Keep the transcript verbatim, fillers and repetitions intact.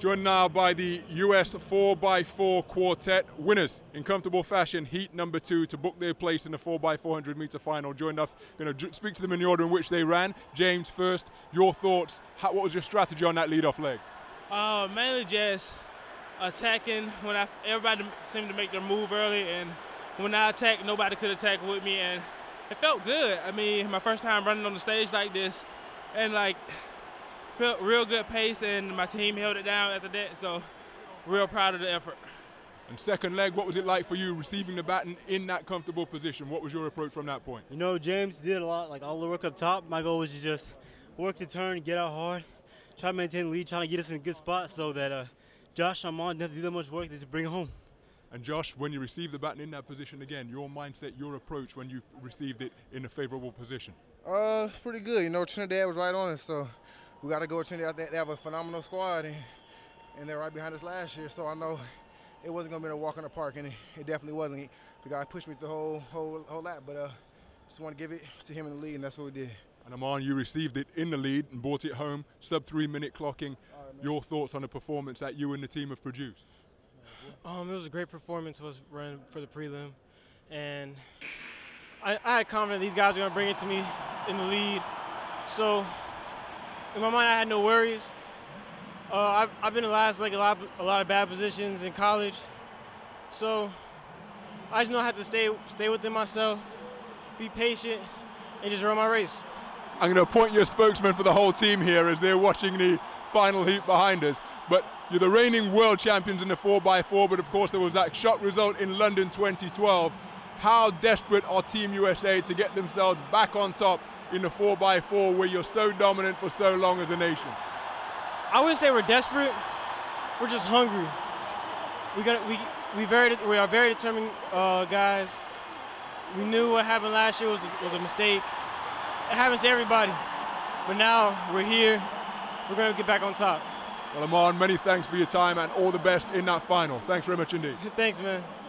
Joined now by the U S four by four quartet, winners in comfortable fashion, heat number two to book their place in the four by four hundred meter final. Joined us, going to speak to them in the order in which they ran. James first, your thoughts, how, what was your strategy on that lead-off leg? Uh, mainly just attacking when I, everybody seemed to make their move early, and when I attacked, nobody could attack with me, and it felt good. I mean, my first time running on the stage like this, and like, felt real good pace, and my team held it down after that, so real proud of the effort. And second leg, what was it like for you receiving the baton in that comfortable position? What was your approach from that point? You know, James did a lot, like all the work up top. My goal was to just work the turn, get out hard, try to maintain the lead, trying to get us in a good spot so that uh, Josh and Amon didn't have to do that much work, they just bring it home. And Josh, when you received the baton in that position again, your mindset, your approach when you received it in a favorable position? Uh, pretty good. You know, Trinidad was right on us, so we got to go with Trinidad. They have a phenomenal squad, and, and they're right behind us last year. So I know it wasn't going to be a walk in the park, and it, it definitely wasn't. The guy pushed me the whole whole whole lap, but uh, just want to give it to him in the lead, and that's what we did. And Amon, you received it in the lead and brought it home, sub three minute clocking. Right, your thoughts on the performance that you and the team have produced? Um, it was a great performance. Was running for the prelim, and I, I had confidence these guys were going to bring it to me in the lead. So in my mind, I had no worries. Uh, I've, I've been in last like a lot, a lot of bad positions in college, so I just know I have to stay, stay within myself, be patient, and just run my race. I'm going to appoint you a spokesman for the whole team here as they're watching the final heat behind us. But you're the reigning world champions in the four by four, but of course there was that shock result in London twenty twelve. How desperate are Team U S A to get themselves back on top in the four by four where you're so dominant for so long as a nation? I wouldn't say we're desperate. We're just hungry. We got we we very we are very determined uh, guys. We knew what happened last year was a, was a mistake. It happens to everybody, but now we're here. We're going to get back on top. Well, Amon, many thanks for your time and all the best in that final. Thanks very much indeed. Thanks, man.